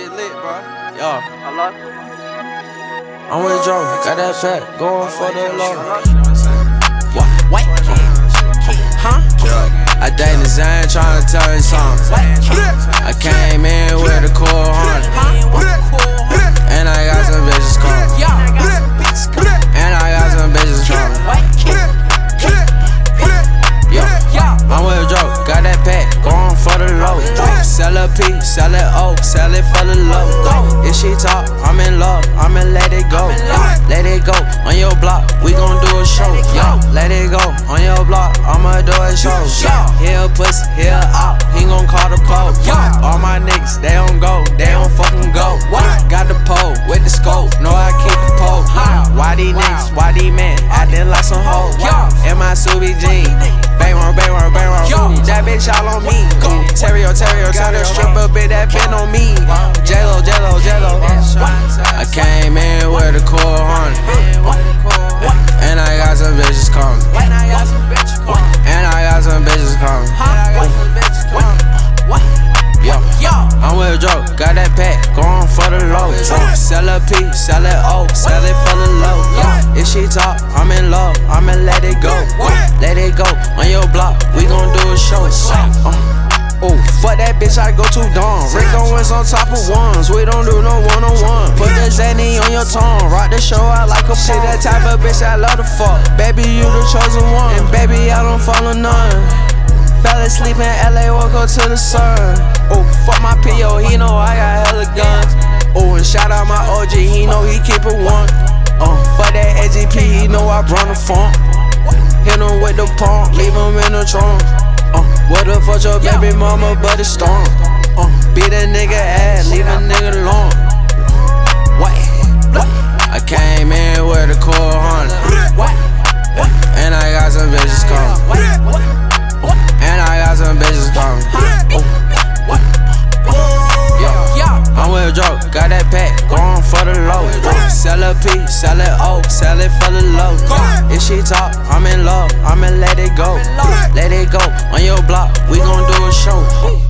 shit lit, bro. Yo, Hello? I'm with Joe, got that pack, going for the low. What? Huh? I dang the Zane, tryna tell you something. I came in with a cool Honda, and I got some bitches coming. And I got some bitches coming. Yo, I'm with Joe, got that pack, going for the low. Sell a P, sell it O, sell it for the low. If she talk, I'm in love, I'ma let it go. Let it go on your block, we gon' do a show. Let it go on your block, I'ma do a show. Here a pussy, here a op, he gon' call the pole. All my niggas, they don't go, they don't fucking go. Got the pole with the scope, know I keep the pole. Why these niggas, why these men acting like some hoes? In my Subi jeans, bang one, that bitch all on me. Terrio, got a stripper bitch that been on me. Jello. I came in with a cool Honda, and I got some bitches coming. And I got some bitches coming. Yo, I'm with Joe, got that pack, going for the low. Sell a P, sell it O, sell it for the low. If she talk, I'm in love, I'ma let it go. Let it go on your block, we gon' do a show. Oh, fuck that bitch, I go too dumb. Rico is on top of ones, we don't do no one-on-one. Put the Zanny on your tongue, rock the show out like a she that type of bitch I love to fuck. Baby, you the chosen one, and baby, I don't follow none. Fell asleep in LA, woke up to the sun. Oh, fuck my P.O., he know I got hella guns. Oh, and shout out my OG, he know he keep it one. Fuck that AGP, he know I brought the funk. Hit him with the pump, leave him in the trunk. What the fuck your baby mama, but it's storm. Beat a nigga ass, leave a nigga alone. What? I came in with a cool Honda, and I got some bitches coming. And I got some bitches coming. I'm with Joe, got that pack, going for the low. Sell a P, sell it O, sell it for the low. If she talk, I'm in love, I'ma let it go. Let it go on your block, we gon' do a show.